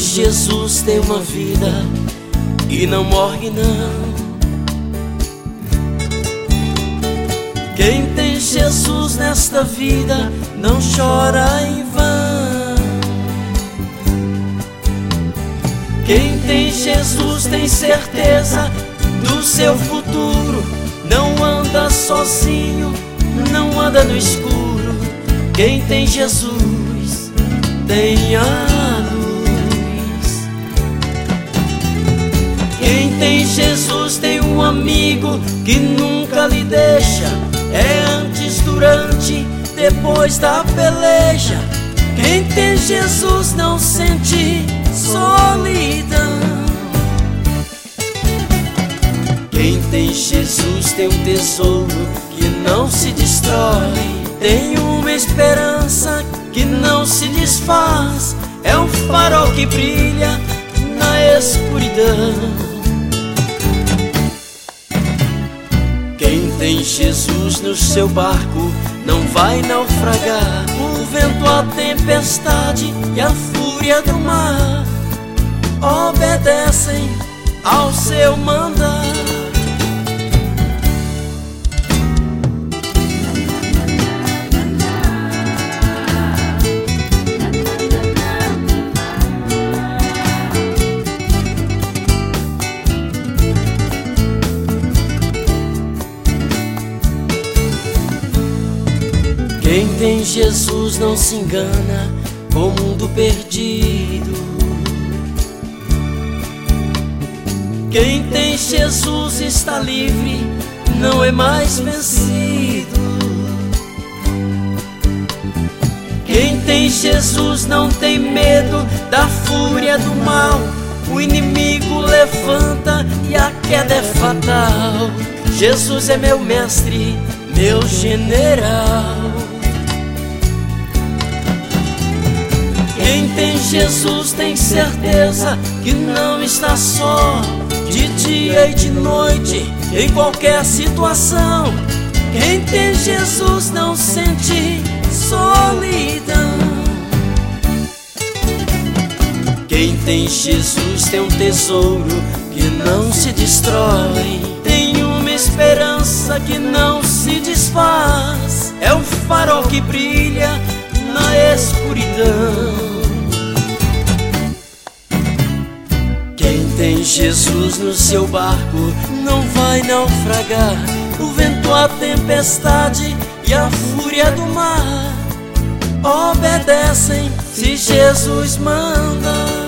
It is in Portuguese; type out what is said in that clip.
Jesus tem uma vida e não morre não. Quem tem Jesus nesta vida não chora em vão. Quem tem Jesus tem certeza do seu futuro. Não anda sozinho, não anda no escuro. Quem tem Jesus tem a luz. Quem tem Jesus tem um amigo que nunca lhe deixa. É antes, durante, depois da peleja. Quem tem Jesus não sente solidão. Quem tem Jesus tem um tesouro que não se destrói. Tem uma esperança que não se desfaz. É um farol que brilha na escuridão. Quem tem Jesus no seu barco não vai naufragar. O vento, a tempestade e a fúria do mar obedecem ao seu mandar. Quem tem Jesus não se engana com o mundo perdido. Quem tem Jesus está livre, não é mais vencido. Quem tem Jesus não tem medo da fúria do mal. O inimigo levanta e a queda é fatal. Jesus é meu mestre, meu general. Quem tem Jesus tem certeza que não está só, de dia e de noite, em qualquer situação. Quem tem Jesus não sente solidão. Quem tem Jesus tem um tesouro que não se destrói. Tem uma esperança que não se desfaz. É um farol que brilha na escuridão. Quem tem Jesus no seu barco não vai naufragar. O vento, a tempestade e a fúria do mar obedecem se Jesus manda.